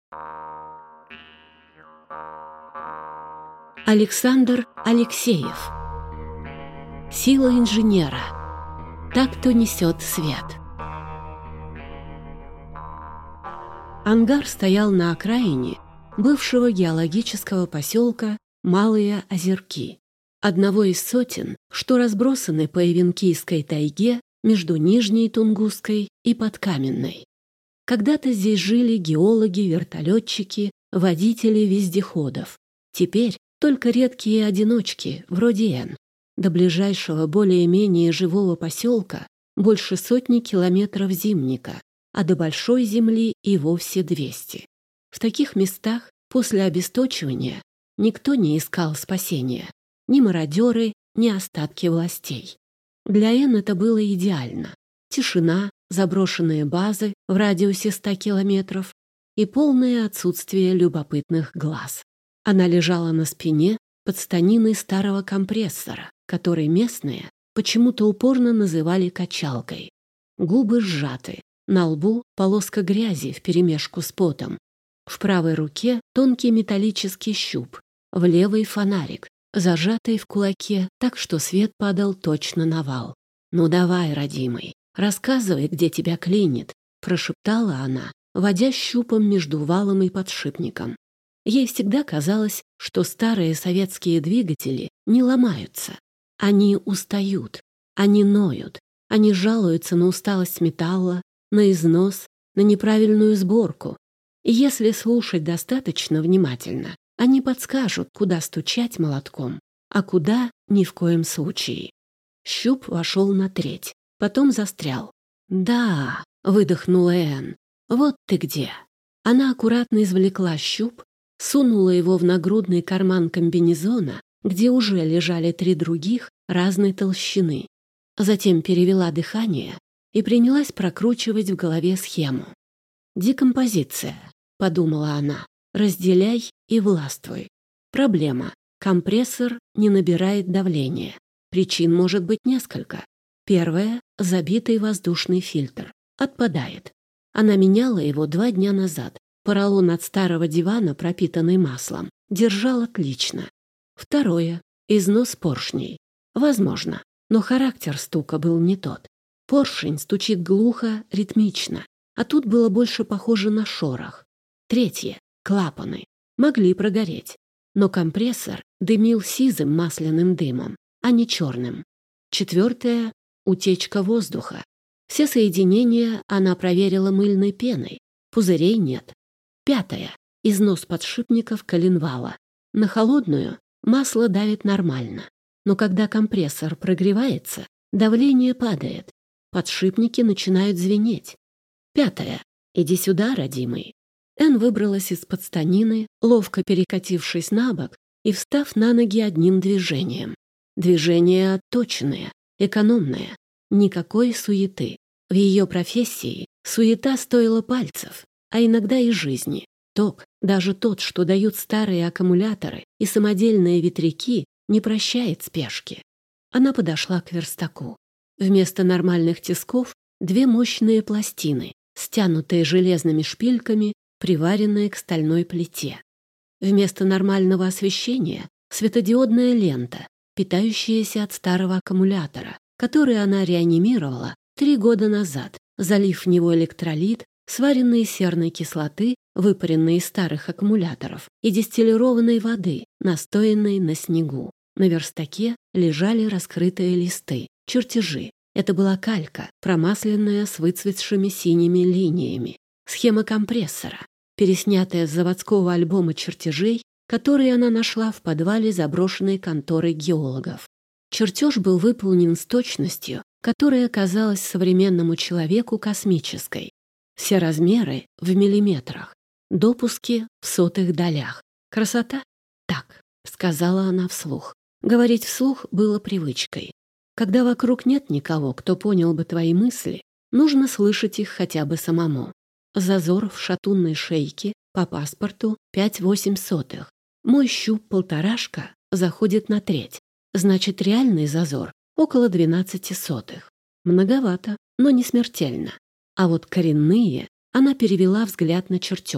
Александр Алексеев. Сила инженера. Так, кто несет свет. Ангар стоял на окраине бывшего геологического поселка Малые Озерки, одного из сотен, что разбросаны по Эвенкийской тайге между Нижней Тунгусской и Подкаменной. Когда-то здесь жили геологи, вертолетчики, водители вездеходов. Теперь только редкие одиночки, вроде Н. До ближайшего более-менее живого поселка больше 100 километров зимника, а до большой земли и вовсе 200. В таких местах после обесточивания никто не искал спасения. Ни мародеры, ни остатки властей. Для Н это было идеально. Тишина, заброшенные базы в радиусе 100 километров и полное отсутствие любопытных глаз. Она лежала на спине под станиной старого компрессора, который местные почему-то упорно называли качалкой. Губы сжаты, на лбу полоска грязи вперемешку с потом. В правой руке тонкий металлический щуп, в левой фонарик, зажатый в кулаке так, что свет падал точно на вал. «Ну давай, родимый, рассказывай, где тебя клинит», — прошептала она, водя щупом между валом и подшипником. Ей всегда казалось, что старые советские двигатели не ломаются. Они устают, они ноют, они жалуются на усталость металла, на износ, на неправильную сборку. И если слушать достаточно внимательно, они подскажут, куда стучать молотком, а куда ни в коем случае. Щуп вошел на треть, потом застрял. «Да», — выдохнула Энн, — «вот ты где». Она аккуратно извлекла щуп, сунула его в нагрудный карман комбинезона, где уже лежали 3 других разной толщины. Затем перевела дыхание и принялась прокручивать в голове схему. «Декомпозиция», — подумала она, — «разделяй и властвуй». Проблема. Компрессор не набирает давления. Причин может быть несколько. Первая — забитый воздушный фильтр. Отпадает. Она меняла его 2 дня назад. Поролон от старого дивана, пропитанный маслом, держал отлично. Второе — износ поршней. Возможно, но характер стука был не тот. Поршень стучит глухо, ритмично, а тут было больше похоже на шорох. Третье — клапаны. Могли прогореть. Но компрессор дымил сизым масляным дымом, а не черным. Четвертое — утечка воздуха. Все соединения она проверила мыльной пеной. Пузырей нет. Пятое — износ подшипников коленвала. На холодную масло давит нормально, но когда компрессор прогревается, давление падает. Подшипники начинают звенеть. Пятое — иди сюда, родимый. Энн выбралась из-под станины, ловко перекатившись на бок и встав на ноги одним движением. Движения отточенные, экономные, никакой суеты. В ее профессии суета стоила пальцев, а иногда и жизни. Ток, даже тот, что дают старые аккумуляторы и самодельные ветряки, не прощает спешки. Она подошла к верстаку. Вместо нормальных тисков 2 мощные пластины, стянутые железными шпильками, приваренные к стальной плите. Вместо нормального освещения светодиодная лента, питающаяся от старого аккумулятора, который она реанимировала 3 года назад, залив в него электролит, сваренные серной кислоты, выпаренные из старых аккумуляторов, и дистиллированной воды, настоянной на снегу. На верстаке лежали раскрытые листы, чертежи. Это была калька, промасленная с выцветшими синими линиями. Схема компрессора, переснятая с заводского альбома чертежей, которые она нашла в подвале заброшенной конторы геологов. Чертеж был выполнен с точностью, которая казалась современному человеку космической. Все размеры в миллиметрах, допуски в сотых долях. Красота? Так, сказала она вслух. Говорить вслух было привычкой. Когда вокруг нет никого, кто понял бы твои мысли, нужно слышать их хотя бы самому. Зазор в шатунной шейке по паспорту 5/8. Мой щуп полторашка заходит на треть. Значит, реальный зазор около 12. Многовато, но не смертельно. А вот коренные, она перевела взгляд на чертеж.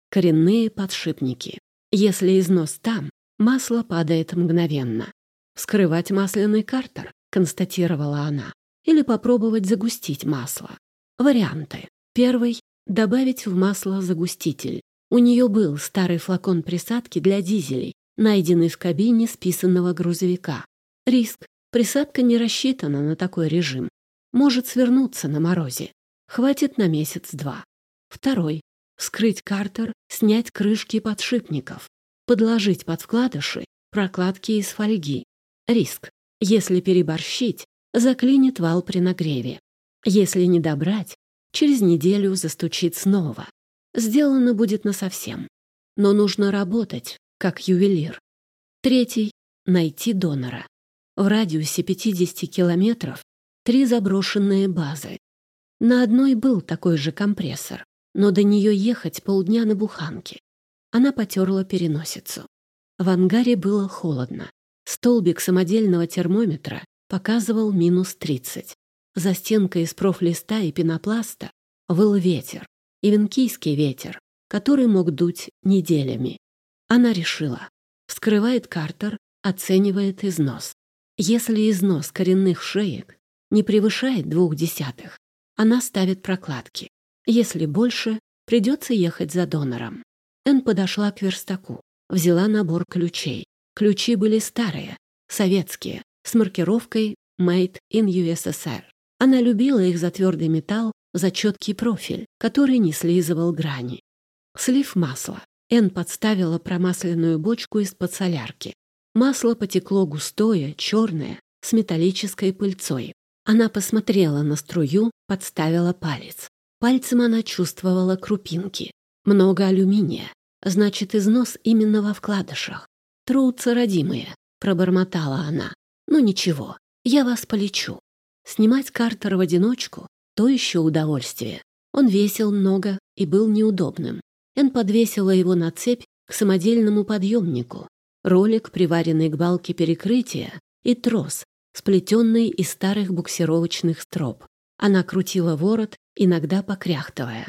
коренные подшипники. Если износ там, масло падает мгновенно. «Вскрывать масляный картер», — констатировала она, «или попробовать загустить масло». Варианты. Первый — добавить в масло загуститель. У нее был старый флакон присадки для дизелей, найденный в кабине списанного грузовика. Риск. Присадка не рассчитана на такой режим. Может свернуться на морозе. Хватит на месяц-два. Второй. Вскрыть картер, снять крышки подшипников. Подложить под вкладыши прокладки из фольги. Риск. Если переборщить, заклинит вал при нагреве. Если не добрать, через неделю застучит снова. Сделано будет насовсем. Но нужно работать, как ювелир. Третий. Найти донора. В радиусе 50 километров 3 заброшенные базы. На одной был такой же компрессор, но до нее ехать полдня на буханке. Она потерла переносицу. В ангаре было холодно. Столбик самодельного термометра показывал -30. За стенкой из профлиста и пенопласта выл ветер, ивенкийский ветер, который мог дуть неделями. Она решила. Вскрывает картер, оценивает износ. Если износ коренных шеек не превышает 0,2, она ставит прокладки. Если больше, придется ехать за донором. Энн подошла к верстаку, взяла набор ключей. Ключи были старые, советские, с маркировкой «Made in USSR». Она любила их за твердый металл, за четкий профиль, который не слизывал грани. Слив масла. Энн подставила промасленную бочку из-под солярки. Масло потекло густое, черное, с металлической пыльцой. Она посмотрела на струю, подставила палец. Пальцем она чувствовала крупинки. Много алюминия. Значит, износ именно во вкладышах. «Трутся родимые», — пробормотала она. «Ну ничего, я вас полечу». Снимать картер в одиночку — то еще удовольствие. Он весил много и был неудобным. Энн подвесила его на цепь к самодельному подъемнику. Ролик, приваренный к балке перекрытия, и трос, сплетенный из старых буксировочных строп. Она крутила ворот, иногда покряхтывая.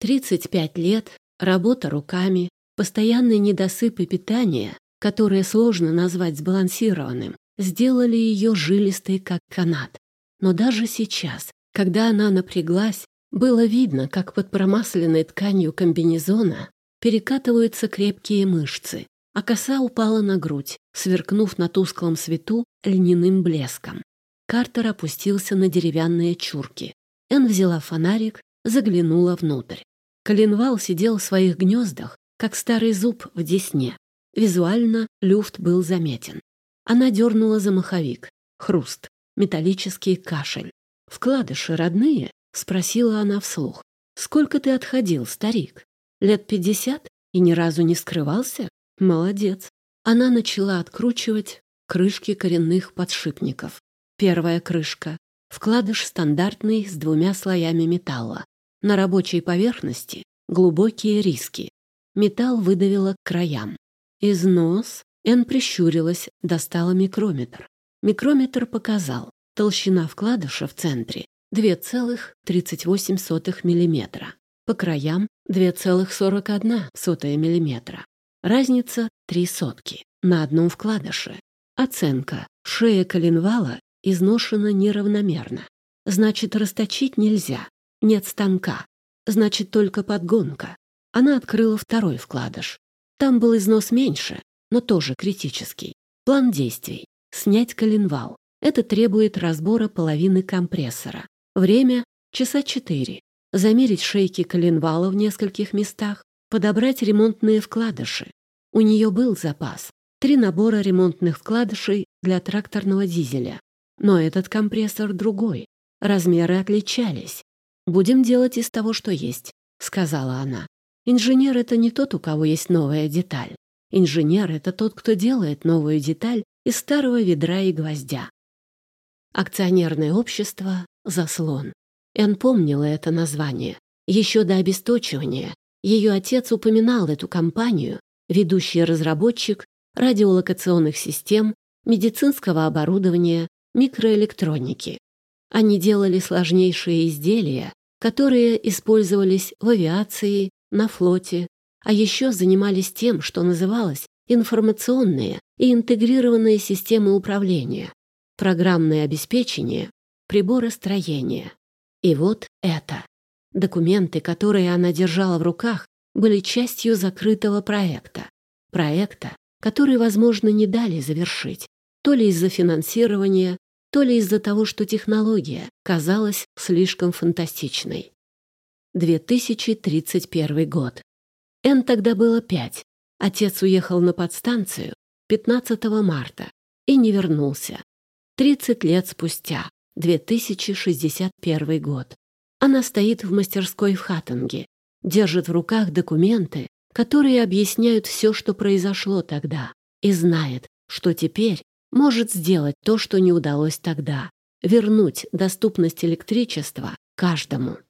35 лет, работа руками, постоянный недосып и питание, которое сложно назвать сбалансированным, сделали ее жилистой, как канат. Но даже сейчас, когда она напряглась, было видно, как под промасленной тканью комбинезона перекатываются крепкие мышцы, а коса упала на грудь, сверкнув на тусклом свету льняным блеском. Картер опустился на деревянные чурки. Энн взяла фонарик, заглянула внутрь. Коленвал сидел в своих гнездах, как старый зуб в десне. Визуально люфт был заметен. Она дернула за маховик. Хруст, металлический кашель. «Вкладыши родные?» — спросила она вслух. «Сколько ты отходил, старик? Лет 50? И ни разу не скрывался? Молодец». Она начала откручивать крышки коренных подшипников. Первая крышка. Вкладыш стандартный с 2 слоями металла. На рабочей поверхности глубокие риски. Металл выдавило к краям. Износ. Энн прищурилась, достала микрометр. Микрометр показал. Толщина вкладыша в центре 2,38 мм. По краям 2,41 мм. Разница 0,03 на одном вкладыше. Оценка. Шея коленвала изношена неравномерно. Значит, расточить нельзя. Нет станка. Значит, только подгонка. Она открыла второй вкладыш. Там был износ меньше, но тоже критический. План действий. Снять коленвал. Это требует разбора половины компрессора. Время — часа 4. Замерить шейки коленвала в нескольких местах. Подобрать ремонтные вкладыши. У нее был запас. 3 набора ремонтных вкладышей для тракторного дизеля. Но этот компрессор другой. Размеры отличались. «Будем делать из того, что есть», — сказала она. «Инженер — это не тот, у кого есть новая деталь. Инженер — это тот, кто делает новую деталь из старого ведра и гвоздя». Акционерное общество «Заслон». Энн помнила это название. Еще до обесточивания ее отец упоминал эту компанию, ведущий разработчик радиолокационных систем, медицинского оборудования, микроэлектроники. Они делали сложнейшие изделия, которые использовались в авиации, на флоте, А еще занимались тем, что называлось информационные и интегрированные системы управления, программное обеспечение, приборостроение. И вот это. Документы, которые она держала в руках, были частью закрытого проекта. Проекта, который, возможно, не дали завершить. То ли из-за финансирования, то ли из-за того, что технология казалась слишком фантастичной. 2031 год. Энн тогда было 5. Отец уехал на подстанцию 15 марта и не вернулся. 30 лет спустя, 2061 год. Она стоит в мастерской в Хаттинге, держит в руках документы, которые объясняют все, что произошло тогда, и знает, что теперь может сделать то, что не удалось тогда — вернуть доступность электричества каждому.